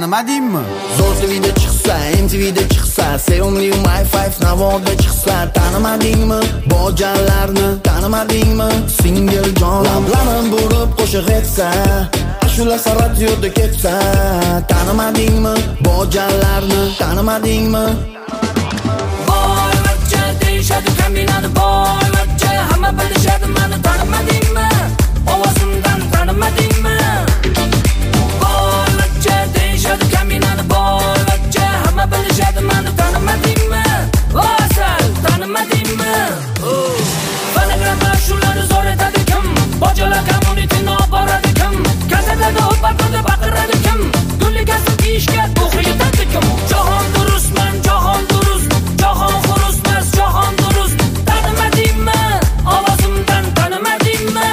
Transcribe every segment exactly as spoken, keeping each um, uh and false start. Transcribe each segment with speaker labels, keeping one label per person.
Speaker 1: tanimadingmi?
Speaker 2: Zo'r tvda chiqsa, M T Vda chiqsa, sevimli My Five Navoda chiqsa, tanimadingmi? Bojanlarni tanimadingmi? Singil jon lablarim burib qo'shiq etsa, ashulasi radioda ketsa, tanimadingmi? Bojanlarni tanimadingmi?
Speaker 3: Boy vachcha deyishadi kaminani, boy vachcha hamma bilishadi meni, tanimadingmi? Ovozimdan tanimadingmi? Boy vachcha deyishadi kaminani, boy vachcha hamma bilishadi meni, tanimadingmi? Vasal tanimadingmi? Fonogramma ashulani zo'r etadi kim? Bojalar kommunitini olib boradi kim? Gazetlarda o'patadi baqiradi kim? Gulligasin kiyishga to'g'ri yetadi kim? Jahon durustman, jahon durust, jahon xurustmas, jahon durust. Tanimadingmi? Ovozimdan tanimadingmi?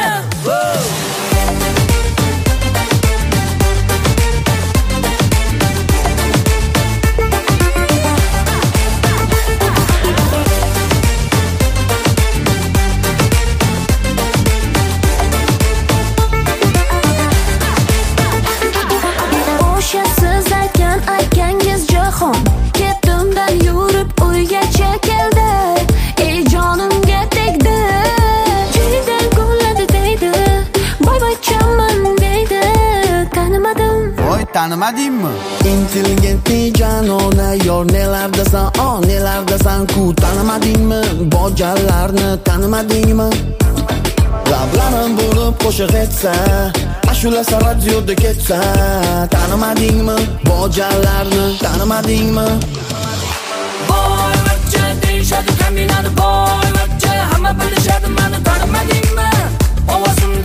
Speaker 4: O'sha siz aytgan aytgangiz jahon ketimdan yurib uygacha keldi, ey jonimga tegdi, jiydan gulladi deydi, boy boychaman deydi, tanimadim.
Speaker 1: Voy tanimadingmi?
Speaker 2: Intelligent janona yor nelardasan, oh nelardasan ku, tanimadingmi? Bojanlarni tanimadingmi? Lablarim burib qo'shiq etsa, ashulasi radioda ketsa, tanimadingmi? Bojanlarni tanimadingmi?
Speaker 3: Boy vachcha deyishadi kaminani, boy vachcha hamma bilishadi meni, tanimadingmi? Ovozim